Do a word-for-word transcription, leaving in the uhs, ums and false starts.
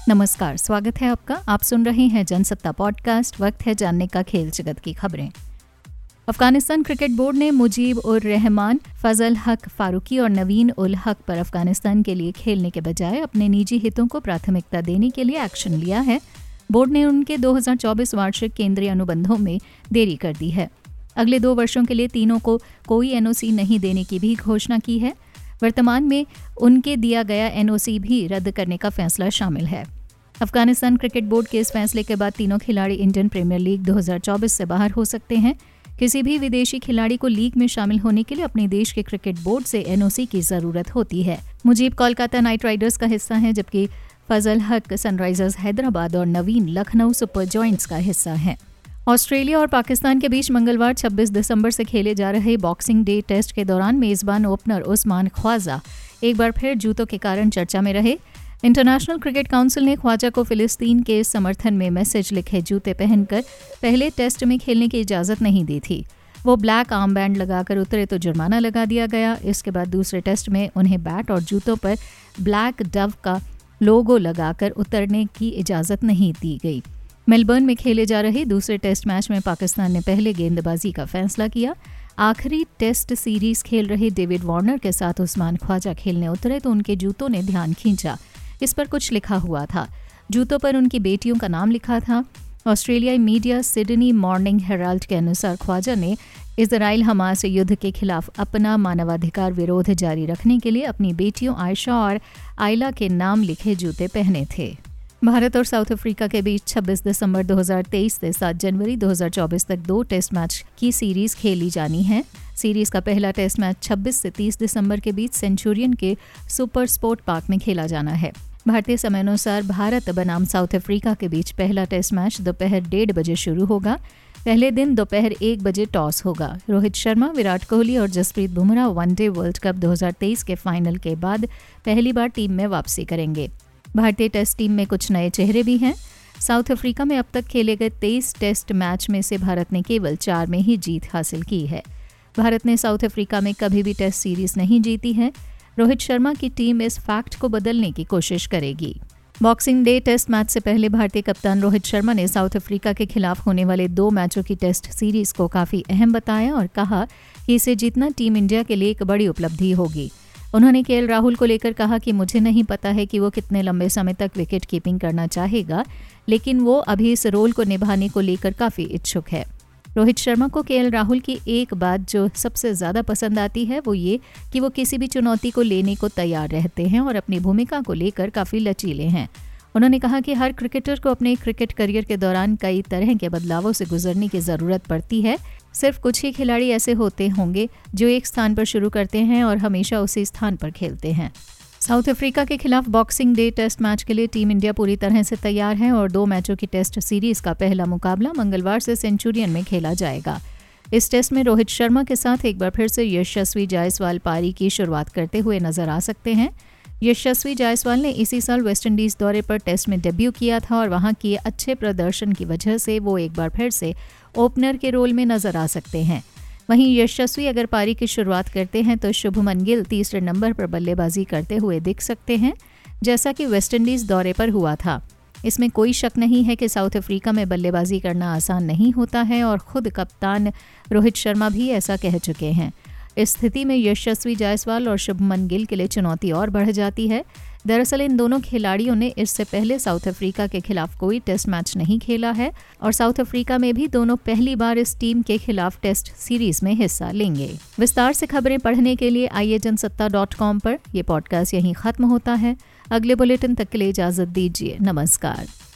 नमस्कार, स्वागत है आपका। आप सुन रहे हैं जनसत्ता पॉडकास्ट। वक्त है जानने का खेल जगत की खबरें। अफगानिस्तान क्रिकेट बोर्ड ने मुजीब उर रहमान, फजल हक फारूकी और नवीन उल हक पर अफगानिस्तान के लिए खेलने के बजाय अपने निजी हितों को प्राथमिकता देने के लिए एक्शन लिया है। बोर्ड ने उनके दो हज़ार चौबीस वार्षिक केंद्रीय अनुबंधों में देरी कर दी है। अगले दो वर्षों के लिए तीनों को कोई एनओसी नहीं देने की भी घोषणा की है। वर्तमान में उनके दिया गया एनओसी भी रद्द करने का फैसला शामिल है। अफगानिस्तान क्रिकेट बोर्ड के इस फैसले के बाद तीनों खिलाड़ी इंडियन प्रीमियर लीग दो हज़ार चौबीस से बाहर हो सकते हैं। किसी भी विदेशी खिलाड़ी को लीग में शामिल होने के लिए अपने देश के क्रिकेट बोर्ड से एनओसी की जरूरत होती है। मुजीब कोलकाता नाइट राइडर्स का हिस्सा है, जबकि फजल हक सनराइजर्स हैदराबाद और नवीन लखनऊ सुपर जॉयंट्स का हिस्सा है। ऑस्ट्रेलिया और पाकिस्तान के बीच मंगलवार छब्बीस दिसंबर से खेले जा रहे बॉक्सिंग डे टेस्ट के दौरान मेजबान ओपनर उस्मान ख्वाजा एक बार फिर जूतों के कारण चर्चा में रहे। इंटरनेशनल क्रिकेट काउंसिल ने ख्वाजा को फिलिस्तीन के समर्थन में मैसेज लिखे जूते पहनकर पहले टेस्ट में खेलने की इजाज़त नहीं दी थी। वो ब्लैक आर्म बैंड लगाकर उतरे तो जुर्माना लगा दिया गया। इसके बाद दूसरे टेस्ट में उन्हें बैट और जूतों पर ब्लैक डव का लोगो लगाकर उतरने की इजाज़त नहीं दी गई। मेलबर्न में खेले जा रहे दूसरे टेस्ट मैच में पाकिस्तान ने पहले गेंदबाजी का फैसला किया। आखिरी टेस्ट सीरीज खेल रहे डेविड वार्नर के साथ उस्मान ख्वाजा खेलने उतरे तो उनके जूतों ने ध्यान खींचा। इस पर कुछ लिखा हुआ था। जूतों पर उनकी बेटियों का नाम लिखा था। ऑस्ट्रेलियाई मीडिया सिडनी मॉर्निंग हेराल्ड के अनुसार ख्वाजा ने इजराइल हमास युद्ध के खिलाफ अपना मानवाधिकार विरोध जारी रखने के लिए अपनी बेटियों आयशा और आयला के नाम लिखे जूते पहने थे। भारत और साउथ अफ्रीका के बीच छब्बीस दिसंबर दो हज़ार तेईस से सात जनवरी दो हज़ार चौबीस तक दो टेस्ट मैच की सीरीज खेली जानी है। सीरीज का पहला टेस्ट मैच छब्बीस से तीस दिसंबर के बीच सेंचुरियन के सुपर स्पोर्ट पार्क में खेला जाना है। भारतीय समयानुसार भारत बनाम साउथ अफ्रीका के बीच पहला टेस्ट मैच दोपहर डेढ़ बजे शुरू होगा। पहले दिन दोपहर एक बजे टॉस होगा। रोहित शर्मा, विराट कोहली और Jasprit Bumrah one day world cup दो हज़ार तेईस के फाइनल के बाद पहली बार टीम में वापसी करेंगे। भारतीय टेस्ट टीम में कुछ नए चेहरे भी हैं। साउथ अफ्रीका में अब तक खेले गए तेईस टेस्ट मैच में से भारत ने केवल चार में ही जीत हासिल की है। भारत ने साउथ अफ्रीका में कभी भी टेस्ट सीरीज नहीं जीती है। रोहित शर्मा की टीम इस फैक्ट को बदलने की कोशिश करेगी। बॉक्सिंग डे टेस्ट मैच से पहले भारतीय कप्तान रोहित शर्मा ने साउथ अफ्रीका के खिलाफ होने वाले दो मैचों की टेस्ट सीरीज को काफ़ी अहम बताया और कहा कि इसे जीतना टीम इंडिया के लिए एक बड़ी उपलब्धि होगी। उन्होंने केएल राहुल को लेकर कहा कि मुझे नहीं पता है कि वो कितने लंबे समय तक विकेट कीपिंग करना चाहेगा, लेकिन वो अभी इस रोल को निभाने को लेकर काफ़ी इच्छुक है। रोहित शर्मा को केएल राहुल की एक बात जो सबसे ज़्यादा पसंद आती है वो ये कि वो किसी भी चुनौती को लेने को तैयार रहते हैं और अपनी भूमिका को लेकर काफ़ी लचीले हैं। उन्होंने कहा कि हर क्रिकेटर को अपने क्रिकेट करियर के दौरान कई तरह के बदलावों से गुजरने की ज़रूरत पड़ती है। सिर्फ कुछ ही खिलाड़ी ऐसे होते होंगे जो एक स्थान पर शुरू करते हैं और हमेशा उसी स्थान पर खेलते हैं। साउथ अफ्रीका के खिलाफ बॉक्सिंग डे टेस्ट मैच के लिए टीम इंडिया पूरी तरह से तैयार है और दो मैचों की टेस्ट सीरीज का पहला मुकाबला मंगलवार से सेंचुरियन में खेला जाएगा। इस टेस्ट में रोहित शर्मा के साथ एक बार फिर से यशस्वी जायसवाल पारी की शुरुआत करते हुए नजर आ सकते हैं। यशस्वी जायसवाल ने इसी साल वेस्टइंडीज दौरे पर टेस्ट में डेब्यू किया था और वहां किए अच्छे प्रदर्शन की वजह से वो एक बार फिर से ओपनर के रोल में नजर आ सकते हैं। वहीं यशस्वी अगर पारी की शुरुआत करते हैं तो शुभमन गिल तीसरे नंबर पर बल्लेबाजी करते हुए दिख सकते हैं, जैसा कि वेस्टइंडीज दौरे पर हुआ था। इसमें कोई शक नहीं है कि साउथ अफ्रीका में बल्लेबाजी करना आसान नहीं होता है और खुद कप्तान रोहित शर्मा भी ऐसा कह चुके हैं। इस स्थिति में यशस्वी जायसवाल और शुभमन गिल के लिए चुनौती और बढ़ जाती है। दरअसल इन दोनों खिलाड़ियों ने इससे पहले साउथ अफ्रीका के खिलाफ कोई टेस्ट मैच नहीं खेला है और साउथ अफ्रीका में भी दोनों पहली बार इस टीम के खिलाफ टेस्ट सीरीज में हिस्सा लेंगे। विस्तार से खबरें पढ़ने के लिए आइए जनसत्ता डॉट कॉम पर। यह पॉडकास्ट यहीं खत्म होता है। अगले बुलेटिन तक के लिए इजाजत दीजिए। नमस्कार।